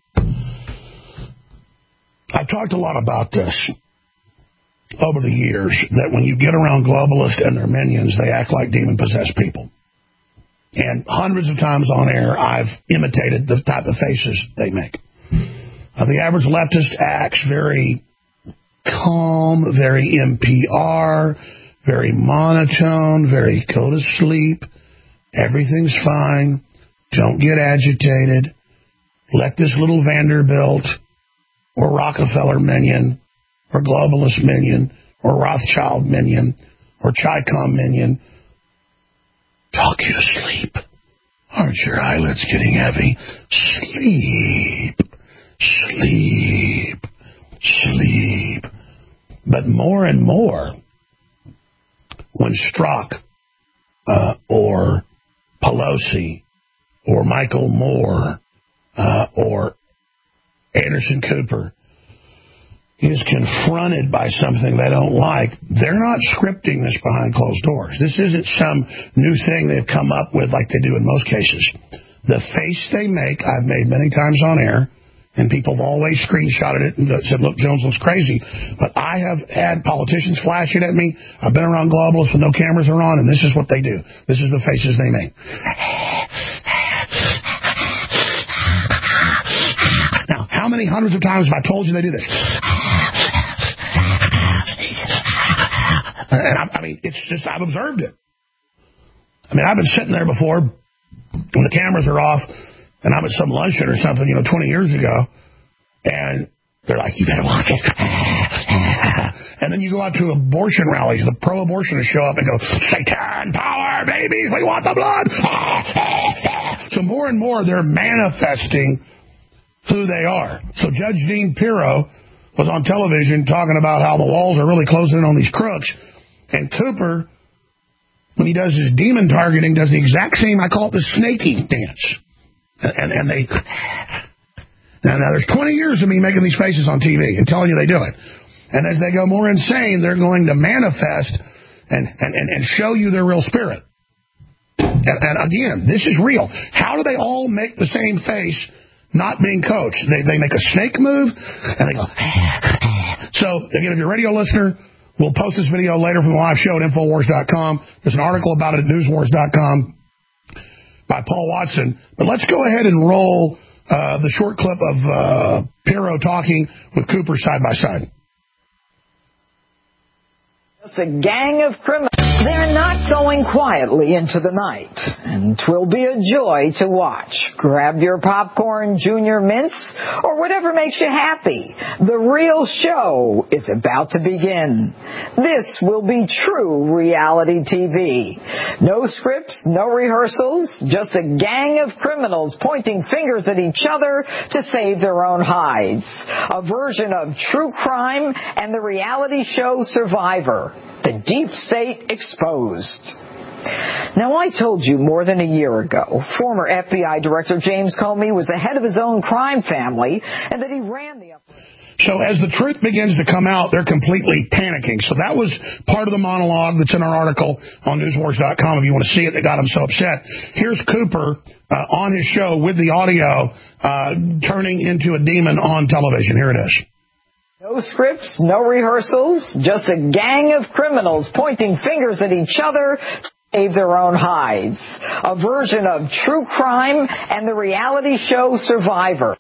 I've talked a lot about this over the years, that when you get around globalists and their minions, they act like demon-possessed people. And hundreds of times on air, I've imitated the type of faces they make. Uh, the average leftist acts very calm, very N P R, very monotone, very go to sleep. Everything's fine. Don't get agitated. Let this little Vanderbilt or Rockefeller minion or globalist minion or Rothschild minion or Chi-Com minion talk you to sleep. Aren't your eyelids getting heavy? Sleep. Sleep. Sleep. But more and more, when Strzok uh, or Pelosi or Michael Moore uh, or Anderson Cooper is confronted by something they don't like, they're not scripting this behind closed doors. This isn't some new thing they've come up with like they do in most cases. The face they make, I've made many times on air, and people have always screenshotted it and said, look, Jones looks crazy. But I have had politicians flash it at me. I've been around globalists when no cameras are on, and this is what they do. This is the faces they make. Now, how many hundreds of times have I told you they do this? And I, I mean, it's just, I've observed it. I mean, I've been sitting there before when the cameras are off, and I'm at some luncheon or something, you know, twenty years ago, and they're like, you better watch it. And then you go out to abortion rallies, the pro-abortionists show up and go, Satan power, babies, we want the blood. So more and more, they're manifesting who they are. So Judge Dean Pirro was on television talking about how the walls are really closing in on these crooks. And Cooper, when he does his demon targeting, does the exact same, I call it the snaking dance. And, and they... Now, now, there's twenty years of me making these faces on T V and telling you they do it. And as they go more insane, they're going to manifest and, and, and, and show you their real spirit. And, and again, this is real. How do they all make the same face not being coached? They, they make a snake move, and they go... So, again, if you're a radio listener, we'll post this video later from the live show at Infowars dot com. There's an article about it at Newswars dot com by Paul Watson. But let's go ahead and roll uh, the short clip of uh, Pirro talking with Cooper side by side. Just a gang of criminals. They're not going quietly into the night, and 'twill be a joy to watch. Grab your popcorn, Junior Mints, or whatever makes you happy. The real show is about to begin. This will be true reality T V. No scripts, no rehearsals, just a gang of criminals pointing fingers at each other to save their own hides. A version of true crime and the reality show Survivor. The deep state exposed. Now, I told you more than a year ago, former F B I Director James Comey was the head of his own crime family and that he ran the... So as the truth begins to come out, they're completely panicking. So that was part of the monologue that's in our article on Newswars dot com if you want to see it that got him so upset. Here's Cooper uh, on his show with the audio uh, turning into a demon on television. Here it is. No scripts, no rehearsals, just a gang of criminals pointing fingers at each other to save their own hides. A version of true crime and the reality show Survivor.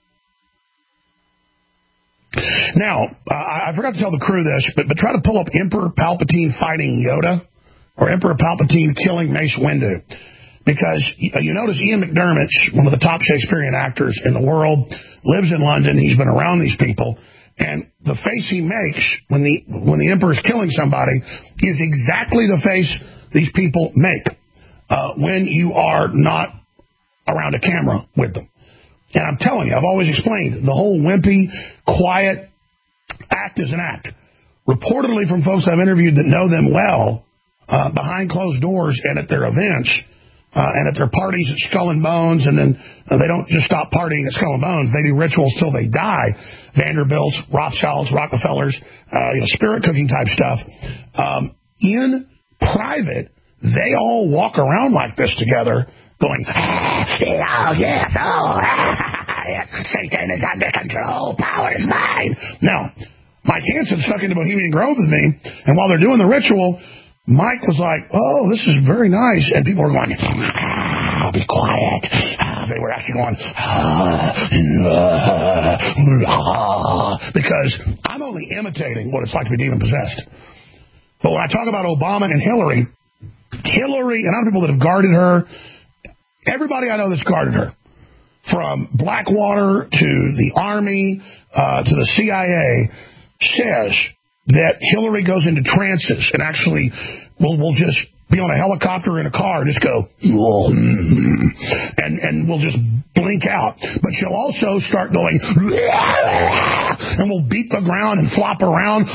Now, uh, I forgot to tell the crew this, but, but try to pull up Emperor Palpatine fighting Yoda or Emperor Palpatine killing Mace Windu. Because you notice Ian McDermott, one of the top Shakespearean actors in the world, lives in London. He's been around these people. And the face he makes when the when the Emperor's killing somebody is exactly the face these people make uh, when you are not around a camera with them. And I'm telling you, I've always explained, the whole wimpy, quiet act is an act. Reportedly from folks I've interviewed that know them well, uh, behind closed doors and at their events, uh, and at their parties at Skull and Bones, and then uh, they don't just stop partying at Skull and Bones, they do rituals till they die. Vanderbilts, Rothschilds, Rockefellers, uh, you know, spirit cooking type stuff. Um, in private, they all walk around like this together, going, oh, yes, oh, yes, Satan is under control, power is mine. Now, Mike Hansen stuck into Bohemian Grove with me, and while they're doing the ritual, Mike was like, oh, this is very nice, and people were going, ah, be quiet. Ah, they were actually going, ah, ah, because I'm only imitating what it's like to be demon-possessed. But when I talk about Obama and Hillary, Hillary and other people that have guarded her, everybody I know that's guarded her, from Blackwater to the Army uh, to the C I A, says that Hillary goes into trances and actually will will just be on a helicopter or in a car and just go, and and will just blink out. But she'll also start going, and will beat the ground and flop around.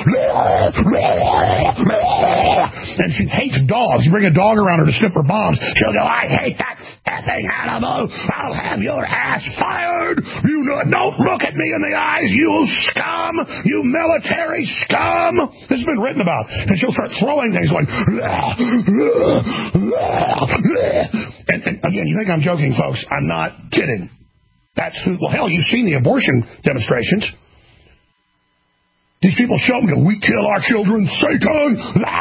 And she hates dogs. You bring a dog around her to sniff her bombs, she'll go, I hate that effing animal. I'll have your ass fired. You know, don't look at me in the eyes, you scum. You military scum. This has been written about. And she'll start throwing things going, and, and again, you think I'm joking, folks. I'm not kidding. That's who, well, hell, you've seen the abortion demonstrations. These people show up and go, we kill our children, Satan.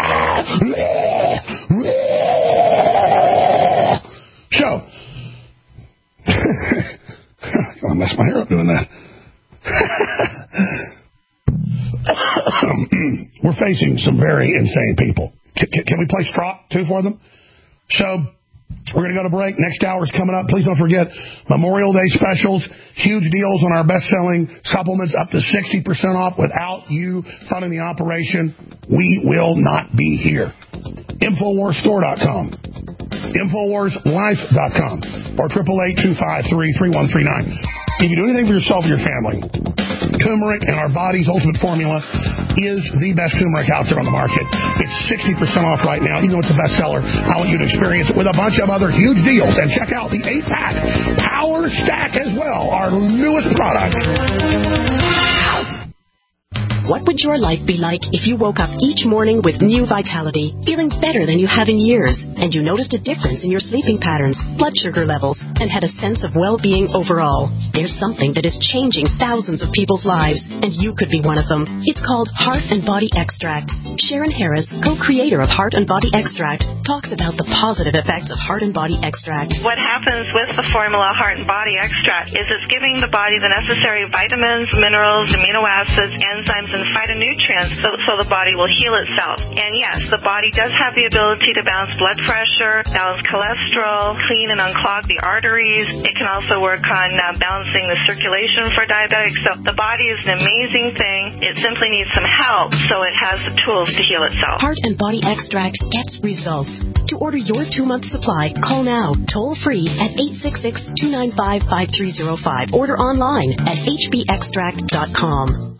So, I messed my hair up doing that. We're facing some very insane people. Can, can we play straw, too, for them? So, we're going to go to break. Next hour is coming up. Please don't forget Memorial Day specials. Huge deals on our best-selling supplements, up to sixty percent off without you funding the operation. We will not be here. Infowars Store dot com. Infowars Life dot com. Or eight eight eight, two five three, three one three nine. If you do anything for yourself or your family, turmeric and Our Body's Ultimate Formula is the best turmeric out there on the market. It's sixty percent off right now, even though it's a bestseller. I want you to experience it with a bunch of other huge deals. And check out the eight-pack Power Stack as well, our newest product. What would your life be like if you woke up each morning with new vitality, feeling better than you have in years, and you noticed a difference in your sleeping patterns, blood sugar levels, and had a sense of well-being overall? There's something that is changing thousands of people's lives, and you could be one of them. It's called Heart and Body Extract. Sharon Harris, co-creator of Heart and Body Extract, talks about the positive effects of Heart and Body Extract. What happens with the formula Heart and Body Extract is it's giving the body the necessary vitamins, minerals, amino acids, enzymes, and phytonutrients so, so the body will heal itself. And yes, the body does have the ability to balance blood pressure, balance cholesterol, clean and unclog the arteries. It can also work on uh, balancing the circulation for diabetics. So the body is an amazing thing. It simply needs some help so it has the tools to heal itself. Heart and Body Extract gets results. To order your two-month supply, call now, toll-free at eight six six, two nine five, five three zero five. Order online at h b extract dot com.